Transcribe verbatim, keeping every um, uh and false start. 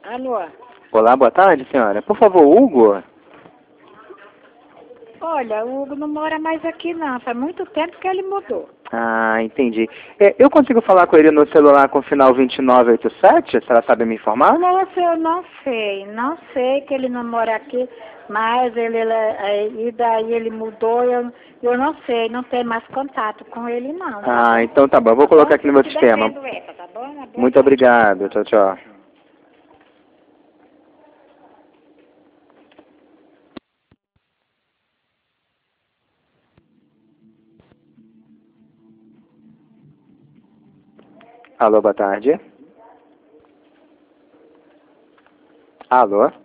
Alô? Olá, boa tarde, senhora. Por favor, Hugo? Olha, o Hugo não mora mais aqui não, faz muito tempo que ele mudou. Ah, entendi. É, eu consigo falar com ele no celular com o final vinte e nove oitenta e sete? A senhora sabe me informar? Nossa, eu não sei, não sei que ele não mora aqui, mas ele, ele e daí ele mudou, eu, eu não sei, não tenho mais contato com ele não. Tá Ah, bom? então tá bom. Eu vou Tá colocar bom? aqui no meu Te sistema. devendo essa, tá bom? Uma boa Muito tarde. obrigado. Tchau, tchau. Alô, boa tarde. Alô?